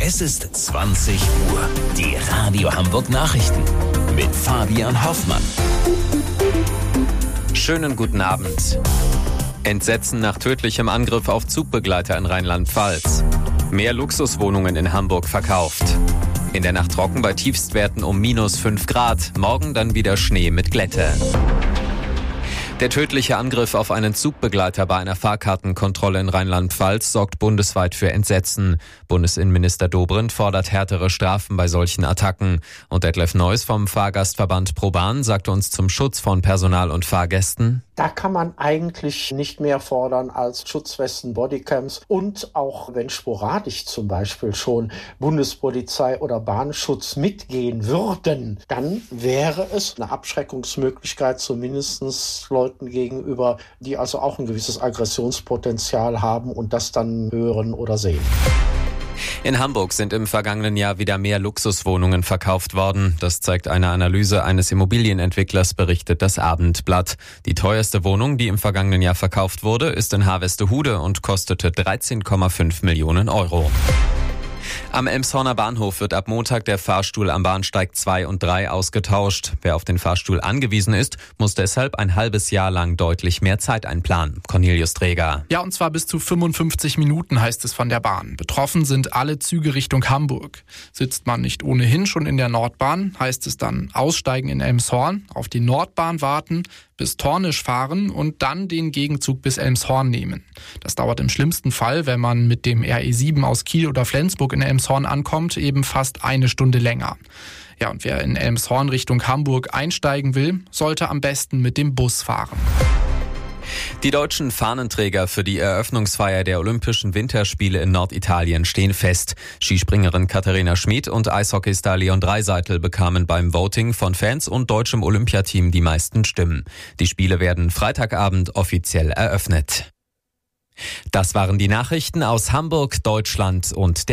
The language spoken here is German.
Es ist 20 Uhr. Die Radio Hamburg Nachrichten mit Fabian Hoffmann. Schönen guten Abend. Entsetzen nach tödlichem Angriff auf Zugbegleiter in Rheinland-Pfalz. Mehr Luxuswohnungen in Hamburg verkauft. In der Nacht trocken bei Tiefstwerten um -5 Grad. Morgen dann wieder Schnee mit Glätte. Der tödliche Angriff auf einen Zugbegleiter bei einer Fahrkartenkontrolle in Rheinland-Pfalz sorgt bundesweit für Entsetzen. Bundesinnenminister Dobrindt fordert härtere Strafen bei solchen Attacken. Und Detlef Neuss vom Fahrgastverband ProBahn sagte uns zum Schutz von Personal und Fahrgästen: Da kann man eigentlich nicht mehr fordern als Schutzwesten, Bodycams und auch wenn sporadisch zum Beispiel schon Bundespolizei oder Bahnschutz mitgehen würden, dann wäre es eine Abschreckungsmöglichkeit zumindest Leuten gegenüber, die also auch ein gewisses Aggressionspotenzial haben und das dann hören oder sehen. In Hamburg sind im vergangenen Jahr wieder mehr Luxuswohnungen verkauft worden. Das zeigt eine Analyse eines Immobilienentwicklers, berichtet das Abendblatt. Die teuerste Wohnung, die im vergangenen Jahr verkauft wurde, ist in Harvestehude und kostete 13,5 Millionen Euro. Am Elmshorner Bahnhof wird ab Montag der Fahrstuhl am Bahnsteig 2 und 3 ausgetauscht. Wer auf den Fahrstuhl angewiesen ist, muss deshalb ein halbes Jahr lang deutlich mehr Zeit einplanen. Cornelius Träger. Ja, und zwar bis zu 55 Minuten heißt es von der Bahn. Betroffen sind alle Züge Richtung Hamburg. Sitzt man nicht ohnehin schon in der Nordbahn, heißt es dann aussteigen in Elmshorn, auf die Nordbahn warten, bis Tornisch fahren und dann den Gegenzug bis Elmshorn nehmen. Das dauert im schlimmsten Fall, wenn man mit dem RE7 aus Kiel oder Flensburg in Elmshorn ankommt, eben fast eine Stunde länger. Ja, und wer in Elmshorn Richtung Hamburg einsteigen will, sollte am besten mit dem Bus fahren. Die deutschen Fahnenträger für die Eröffnungsfeier der Olympischen Winterspiele in Norditalien stehen fest. Skispringerin Katharina Schmid und Eishockeystar Leon Draisaitl bekamen beim Voting von Fans und deutschem Olympiateam die meisten Stimmen. Die Spiele werden Freitagabend offiziell eröffnet. Das waren die Nachrichten aus Hamburg, Deutschland und der